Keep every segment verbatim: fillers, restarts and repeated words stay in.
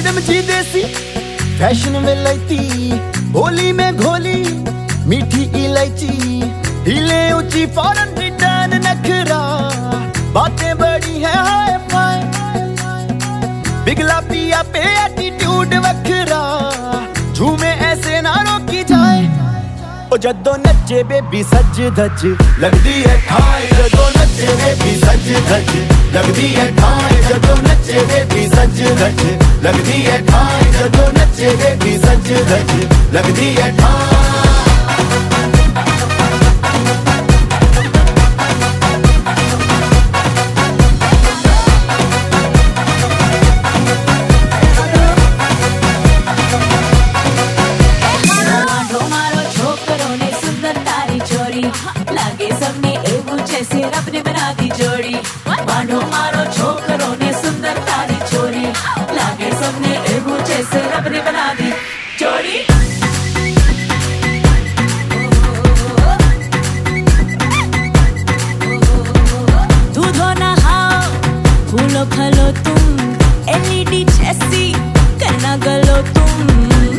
Madam जी देसी fashion में लैती, होली में घोली मीठी इलायची, हिले ऊंची फॉरन रिटर्न नखरा, बातें बड़ी है हाय फाय, बिगला पिया पे एटीट्यूड वखरा, झूमे ऐसे ना रोकी जाए। ओ जदों नचे बेबी सज धज लगदी है ठाए, जदों नचे बेबी सज धज लगदी है ठाए, जदों नचे बेबी सज धज लगदी है ठाए, जदों नचे बेबी सज धज लगदी है ठाए। लागे सबने एवं जैसे रब ने बना दी जोड़ी, मानो मारो छोकरों ने सुंदर तारी छोरी, लागे सबने एवं जैसे रब ने बना दी जोड़ी। दूधो नहाओ फूलो फलो तुम, एलईडी जैसी करना गलो तुम,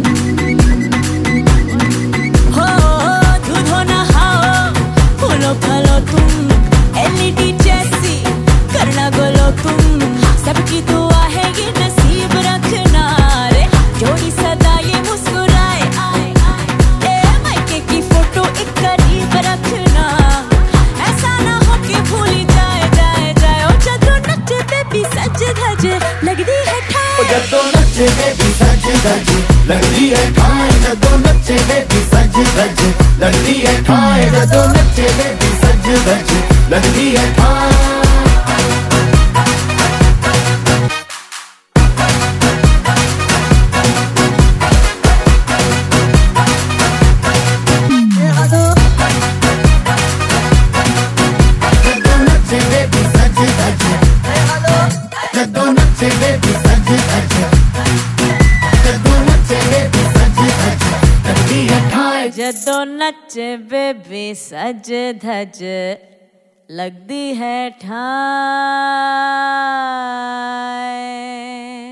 फलो तुम एलईडी जैसी करना गोलो तुम, सबकी दुआ है ये नसीब रखना रे, जोड़ी सदा ये मुस्कुराए आए आए, ए मायके की फोटो एक करीब रखना, ऐसा ना हो कि भूली जाए जाए जाए। ओ जदों नचे बेबी सज धज लगदी है ठाए, ओ जदों नचे बेबी सज धज लगदी है ठाए, जदों नचे बेबी सज धज लगदी है ठाए, जदों नचे बेबी सज धज लगदी है ठाए। जदों नचे बेबी सज धज, जदों नचे बेबी सज धज, जदों नचे बेबी सज धज लगदी है ठाए, जदों नचे बेबी सज धज लगदी है ठाए।